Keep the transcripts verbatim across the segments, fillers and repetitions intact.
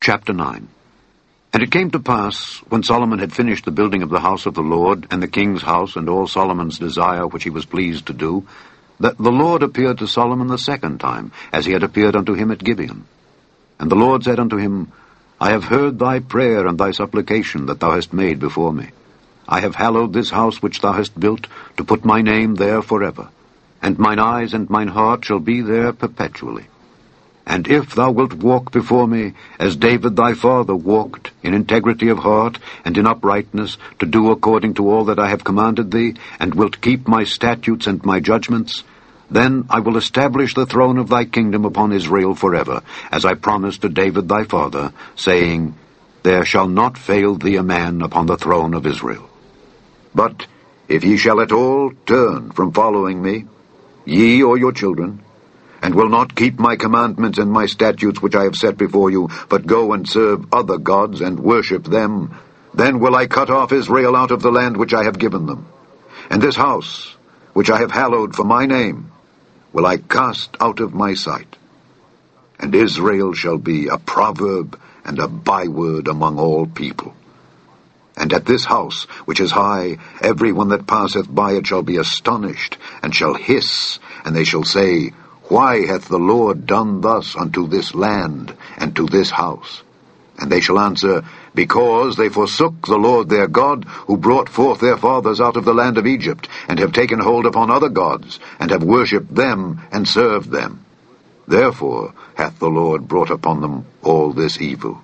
Chapter nine. And it came to pass, when Solomon had finished the building of the house of the Lord, and the king's house, and all Solomon's desire which he was pleased to do, that the Lord appeared to Solomon the second time, as he had appeared unto him at Gibeon. And the Lord said unto him, I have heard thy prayer and thy supplication that thou hast made before me. I have hallowed this house which thou hast built, to put my name there forever. And mine eyes and mine heart shall be there perpetually. And if thou wilt walk before me, as David thy father walked, in integrity of heart, and in uprightness, to do according to all that I have commanded thee, and wilt keep my statutes and my judgments, then I will establish the throne of thy kingdom upon Israel forever, as I promised to David thy father, saying, There shall not fail thee a man upon the throne of Israel. But if ye shall at all turn from following me, ye or your children, and will not keep my commandments and my statutes which I have set before you, but go and serve other gods and worship them, then will I cut off Israel out of the land which I have given them. And this house, which I have hallowed for my name, will I cast out of my sight. And Israel shall be a proverb and a byword among all people. And at this house, which is high, every one that passeth by it shall be astonished, and shall hiss, and they shall say, Why hath the Lord done thus unto this land, and to this house? And they shall answer, Because they forsook the Lord their God, who brought forth their fathers out of the land of Egypt, and have taken hold upon other gods, and have worshipped them, and served them. Therefore hath the Lord brought upon them all this evil.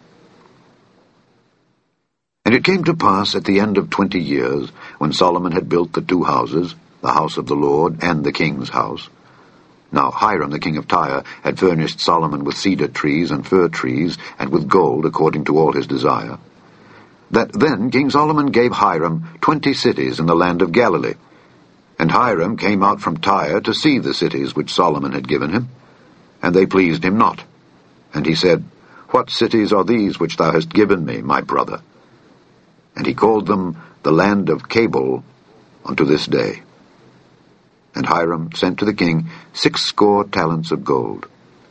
And it came to pass at the end of twenty years, when Solomon had built the two houses, the house of the Lord and the king's house. Now Hiram the king of Tyre had furnished Solomon with cedar trees and fir trees, and with gold according to all his desire. That then King Solomon gave Hiram twenty cities in the land of Galilee. And Hiram came out from Tyre to see the cities which Solomon had given him, and they pleased him not. And he said, What cities are these which thou hast given me, my brother? And he called them the land of Cabul unto this day. And Hiram sent to the king six score talents of gold.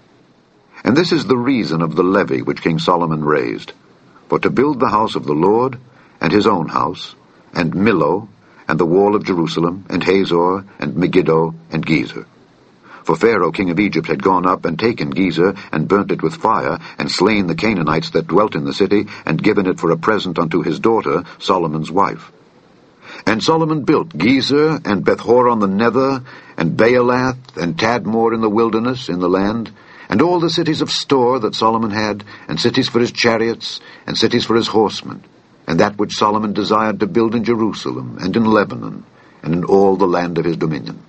And this is the reason of the levy which King Solomon raised, for to build the house of the Lord, and his own house, and Millo, and the wall of Jerusalem, and Hazor, and Megiddo, and Gezer. For Pharaoh king of Egypt had gone up and taken Gezer, and burnt it with fire, and slain the Canaanites that dwelt in the city, and given it for a present unto his daughter, Solomon's wife. And Solomon built Gezer, and Bethhoron the Nether, and Baalath, and Tadmor in the wilderness, in the land, and all the cities of store that Solomon had, and cities for his chariots, and cities for his horsemen, and that which Solomon desired to build in Jerusalem, and in Lebanon, and in all the land of his dominion.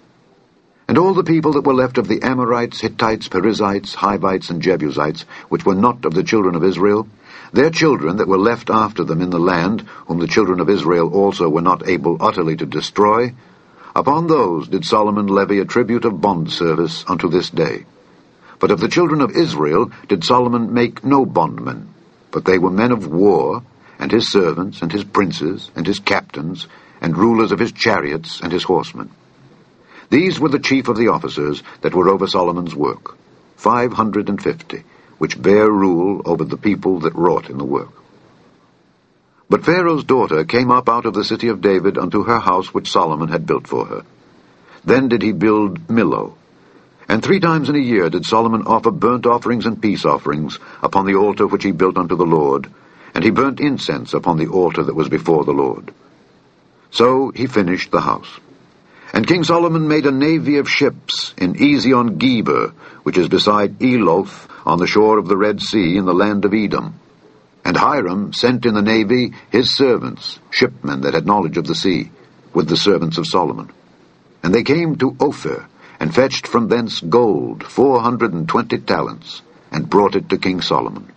And all the people that were left of the Amorites, Hittites, Perizzites, Hivites, and Jebusites, which were not of the children of Israel, their children that were left after them in the land, whom the children of Israel also were not able utterly to destroy, upon those did Solomon levy a tribute of bond service unto this day. But of the children of Israel did Solomon make no bondmen, but they were men of war, and his servants, and his princes, and his captains, and rulers of his chariots, and his horsemen. These were the chief of the officers that were over Solomon's work, five hundred and fifty, which bare rule over the people that wrought in the work. But Pharaoh's daughter came up out of the city of David unto her house which Solomon had built for her. Then did he build Millo. And three times in a year did Solomon offer burnt offerings and peace offerings upon the altar which he built unto the Lord, and he burnt incense upon the altar that was before the Lord. So he finished the house. And King Solomon made a navy of ships in Ezion Geber, which is beside Eloth, on the shore of the Red Sea, in the land of Edom. And Hiram sent in the navy his servants, shipmen that had knowledge of the sea, with the servants of Solomon. And they came to Ophir, and fetched from thence gold, four hundred and twenty talents, and brought it to King Solomon.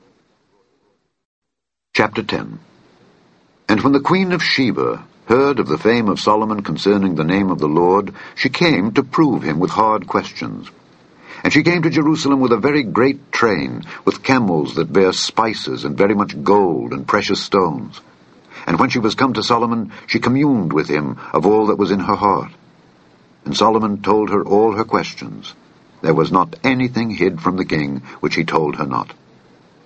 Chapter ten. And when the queen of Sheba heard of the fame of Solomon concerning the name of the Lord, she came to prove him with hard questions. And she came to Jerusalem with a very great train, with camels that bare spices, and very much gold and precious stones. And when she was come to Solomon, she communed with him of all that was in her heart. And Solomon told her all her questions. There was not anything hid from the king which he told her not.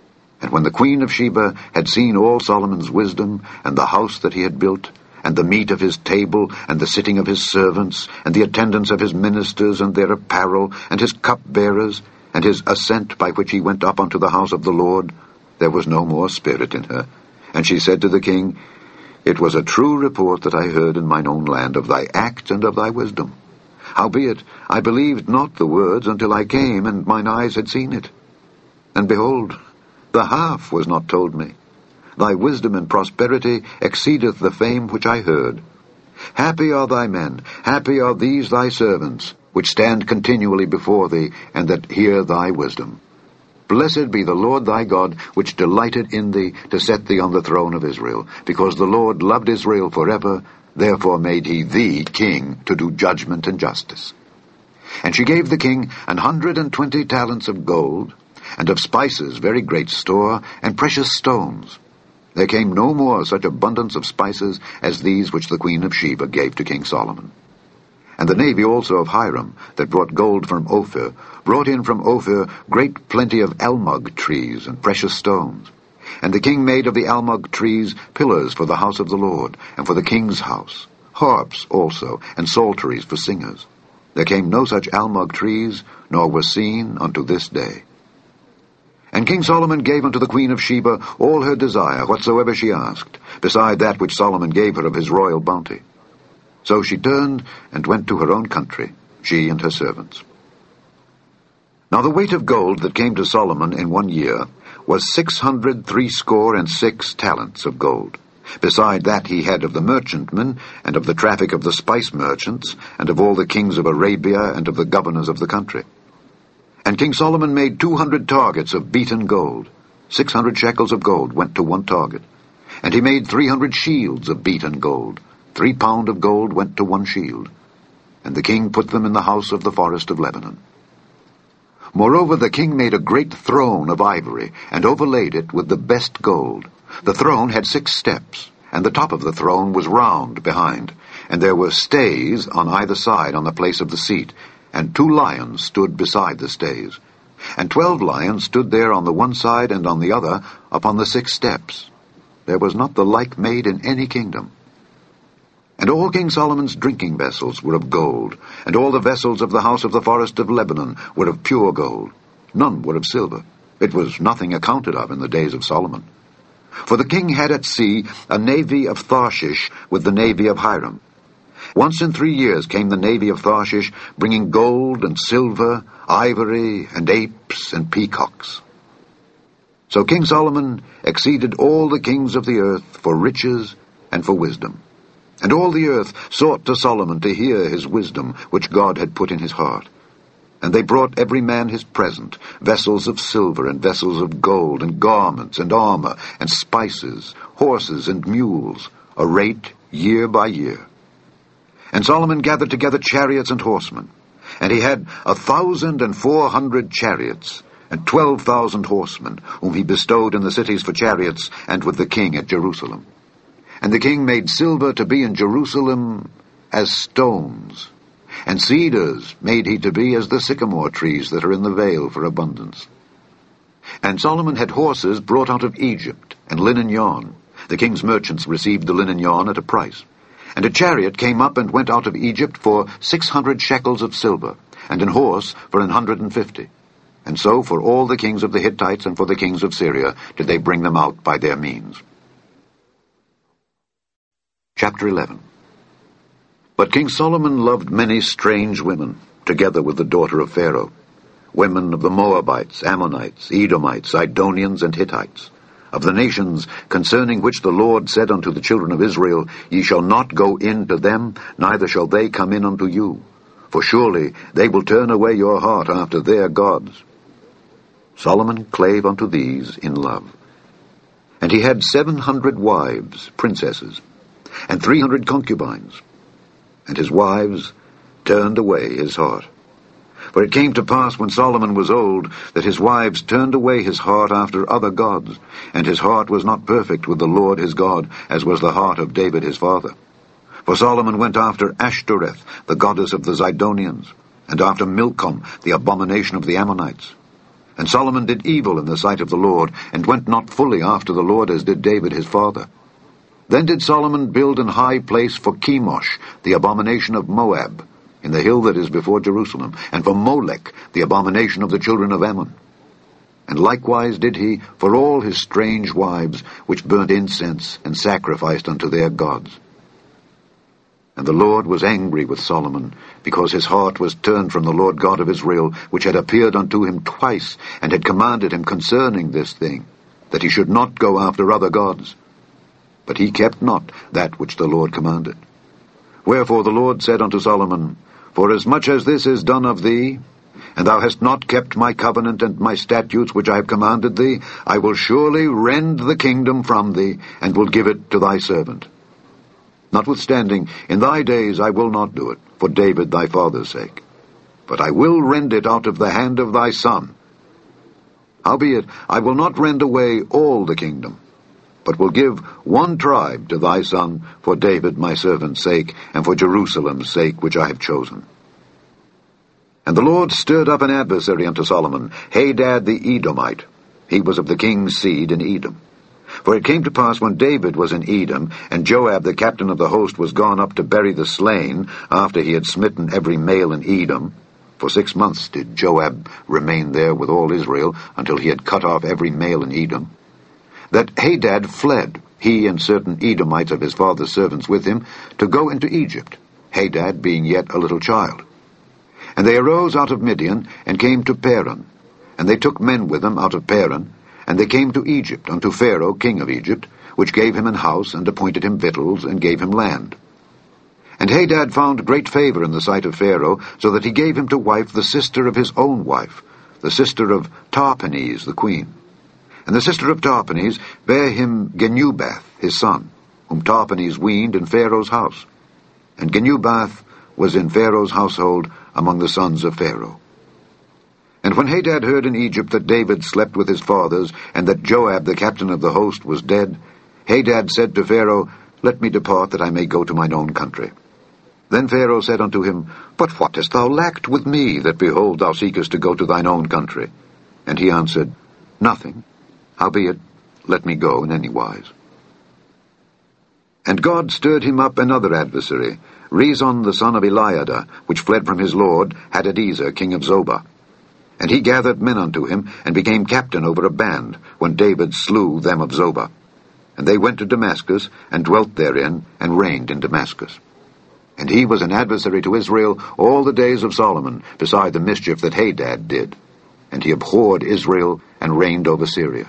And when the queen of Sheba had seen all Solomon's wisdom, and the house that he had built, and the meat of his table, and the sitting of his servants, and the attendance of his ministers, and their apparel, and his cupbearers, and his ascent by which he went up unto the house of the Lord, there was no more spirit in her. And she said to the king, It was a true report that I heard in mine own land of thy acts and of thy wisdom. Howbeit, I believed not the words until I came, and mine eyes had seen it. And behold, the half was not told me. Thy wisdom and prosperity exceedeth the fame which I heard. Happy are thy men, happy are these thy servants, which stand continually before thee, and that hear thy wisdom. Blessed be the Lord thy God, which delighted in thee to set thee on the throne of Israel, because the Lord loved Israel forever, therefore made he thee king to do judgment and justice. And she gave the king an hundred and twenty talents of gold, and of spices very great store, and precious stones. There came no more such abundance of spices as these which the queen of Sheba gave to King Solomon. And the navy also of Hiram, that brought gold from Ophir, brought in from Ophir great plenty of almug trees and precious stones. And the king made of the almug trees pillars for the house of the Lord, and for the king's house, harps also, and psalteries for singers. There came no such almug trees, nor was seen unto this day. And King Solomon gave unto the queen of Sheba all her desire, whatsoever she asked, beside that which Solomon gave her of his royal bounty. So she turned and went to her own country, she and her servants. Now the weight of gold that came to Solomon in one year was six hundred threescore and six talents of gold. Beside that he had of the merchantmen, and of the traffic of the spice merchants, and of all the kings of Arabia, and of the governors of the country. And King Solomon made two hundred targets of beaten gold. Six hundred shekels of gold went to one target. And he made three hundred shields of beaten gold. Three pound of gold went to one shield. And the king put them in the house of the forest of Lebanon. Moreover, the king made a great throne of ivory, and overlaid it with the best gold. The throne had six steps, and the top of the throne was round behind, and there were stays on either side on the place of the seat, and two lions stood beside the stays. And twelve lions stood there on the one side and on the other upon the six steps. There was not the like made in any kingdom. And all King Solomon's drinking vessels were of gold, and all the vessels of the house of the forest of Lebanon were of pure gold. None were of silver. It was nothing accounted of in the days of Solomon. For the king had at sea a navy of Tharshish with the navy of Hiram. Once in three years came the navy of Tharshish, bringing gold and silver, ivory and apes and peacocks. So King Solomon exceeded all the kings of the earth for riches and for wisdom. And all the earth sought to Solomon to hear his wisdom, which God had put in his heart. And they brought every man his present, vessels of silver and vessels of gold, and garments and armor, and spices, horses and mules, a rate year by year. And Solomon gathered together chariots and horsemen, and he had a thousand and four hundred chariots, and twelve thousand horsemen, whom he bestowed in the cities for chariots, and with the king at Jerusalem. And the king made silver to be in Jerusalem as stones, and cedars made he to be as the sycamore trees that are in the vale for abundance. And Solomon had horses brought out of Egypt, and linen yarn. The king's merchants received the linen yarn at a price. And a chariot came up and went out of Egypt for six hundred shekels of silver, and an horse for an hundred and fifty. And so for all the kings of the Hittites and for the kings of Syria did they bring them out by their means. Chapter eleven. But King Solomon loved many strange women, together with the daughter of Pharaoh, women of the Moabites, Ammonites, Edomites, Zidonians, and Hittites, of the nations concerning which the Lord said unto the children of Israel, Ye shall not go in to them, neither shall they come in unto you, for surely they will turn away your heart after their gods. Solomon clave unto these in love. And he had seven hundred wives, princesses, and three hundred concubines, and his wives turned away his heart. For it came to pass when Solomon was old, that his wives turned away his heart after other gods, and his heart was not perfect with the Lord his God, as was the heart of David his father. For Solomon went after Ashtoreth, the goddess of the Zidonians, and after Milcom, the abomination of the Ammonites. And Solomon did evil in the sight of the Lord, and went not fully after the Lord as did David his father. Then did Solomon build an high place for Chemosh, the abomination of Moab, in the hill that is before Jerusalem, and for Molech, the abomination of the children of Ammon. And likewise did he for all his strange wives, which burnt incense and sacrificed unto their gods. And the Lord was angry with Solomon, because his heart was turned from the Lord God of Israel, which had appeared unto him twice, and had commanded him concerning this thing, that he should not go after other gods. But he kept not that which the Lord commanded. Wherefore the Lord said unto Solomon, Forasmuch as this is done of thee, and thou hast not kept my covenant and my statutes which I have commanded thee, I will surely rend the kingdom from thee, and will give it to thy servant. Notwithstanding, in thy days I will not do it, for David thy father's sake. But I will rend it out of the hand of thy son. Howbeit, I will not rend away all the kingdom, but will give one tribe to thy son for David my servant's sake, and for Jerusalem's sake which I have chosen. And the Lord stirred up an adversary unto Solomon, Hadad the Edomite. He was of the king's seed in Edom. For it came to pass when David was in Edom, and Joab the captain of the host was gone up to bury the slain, after he had smitten every male in Edom, for six months did Joab remain there with all Israel, until he had cut off every male in Edom, that Hadad fled, he and certain Edomites of his father's servants with him, to go into Egypt, Hadad being yet a little child. And they arose out of Midian, and came to Paran, and they took men with them out of Paran, and they came to Egypt, unto Pharaoh king of Egypt, which gave him an house, and appointed him victuals, and gave him land. And Hadad found great favor in the sight of Pharaoh, so that he gave him to wife the sister of his own wife, the sister of Tahpenes the queen. And the sister of Tahpenes bare him Genubath his son, whom Tahpenes weaned in Pharaoh's house. And Genubath was in Pharaoh's household among the sons of Pharaoh. And when Hadad heard in Egypt that David slept with his fathers, and that Joab the captain of the host was dead, Hadad said to Pharaoh, Let me depart, that I may go to mine own country. Then Pharaoh said unto him, But what hast thou lacked with me, that behold thou seekest to go to thine own country? And he answered, Nothing. Howbeit, let me go in any wise. And God stirred him up another adversary, Rezon the son of Eliada, which fled from his lord, Hadadezer king of Zobah. And he gathered men unto him, and became captain over a band, when David slew them of Zobah. And they went to Damascus, and dwelt therein, and reigned in Damascus. And he was an adversary to Israel all the days of Solomon, beside the mischief that Hadad did. And he abhorred Israel, and reigned over Syria.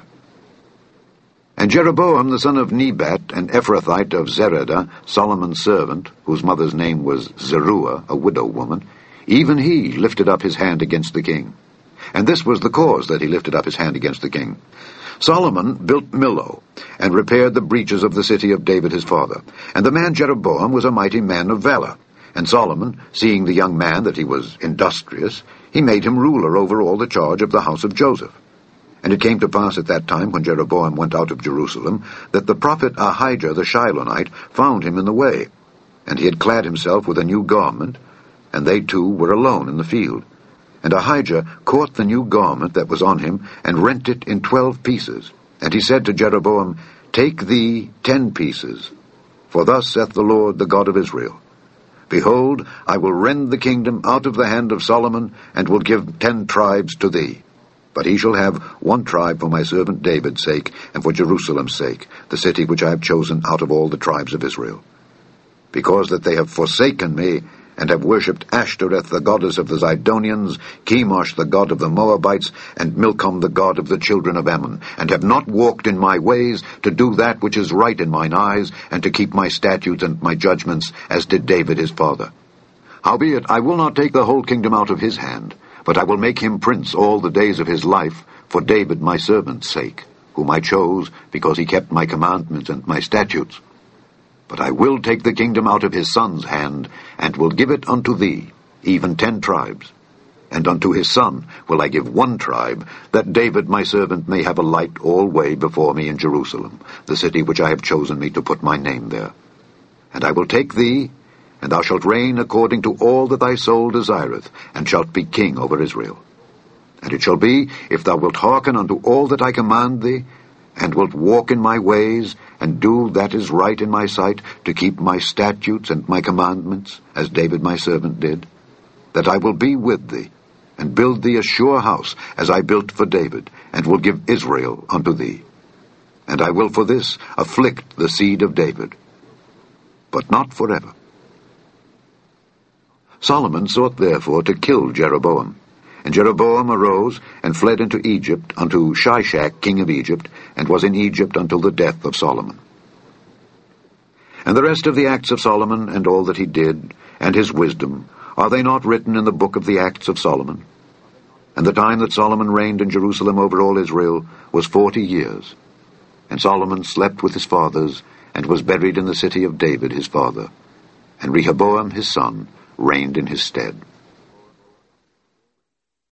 And Jeroboam the son of Nebat, an Ephrathite of Zeradah, Solomon's servant, whose mother's name was Zeruah, a widow woman, even he lifted up his hand against the king. And this was the cause that he lifted up his hand against the king. Solomon built Millo, and repaired the breaches of the city of David his father. And the man Jeroboam was a mighty man of valor. And Solomon, seeing the young man that he was industrious, he made him ruler over all the charge of the house of Joseph. And it came to pass at that time, when Jeroboam went out of Jerusalem, that the prophet Ahijah the Shilonite found him in the way. And he had clad himself with a new garment, and they two were alone in the field. And Ahijah caught the new garment that was on him, and rent it in twelve pieces. And he said to Jeroboam, Take thee ten pieces, for thus saith the Lord, the God of Israel, Behold, I will rend the kingdom out of the hand of Solomon, and will give ten tribes to thee. But he shall have one tribe for my servant David's sake, and for Jerusalem's sake, the city which I have chosen out of all the tribes of Israel. Because that they have forsaken me, and have worshipped Ashtoreth the goddess of the Zidonians, Chemosh the god of the Moabites, and Milcom the god of the children of Ammon, and have not walked in my ways, to do that which is right in mine eyes, and to keep my statutes and my judgments, as did David his father. Howbeit, I will not take the whole kingdom out of his hand, but I will make him prince all the days of his life, for David my servant's sake, whom I chose, because he kept my commandments and my statutes. But I will take the kingdom out of his son's hand, and will give it unto thee, even ten tribes. And unto his son will I give one tribe, that David my servant may have a light alway before me in Jerusalem, the city which I have chosen me to put my name there. And I will take thee, and thou shalt reign according to all that thy soul desireth, and shalt be king over Israel. And it shall be, if thou wilt hearken unto all that I command thee, and wilt walk in my ways, and do that is right in my sight, to keep my statutes and my commandments, as David my servant did, that I will be with thee, and build thee a sure house, as I built for David, and will give Israel unto thee. And I will for this afflict the seed of David, but not forever. Solomon sought therefore to kill Jeroboam. And Jeroboam arose, and fled into Egypt, unto Shishak king of Egypt, and was in Egypt until the death of Solomon. And the rest of the acts of Solomon, and all that he did, and his wisdom, are they not written in the book of the acts of Solomon? And the time that Solomon reigned in Jerusalem over all Israel was forty years. And Solomon slept with his fathers, and was buried in the city of David his father. And Rehoboam his son reigned in his stead.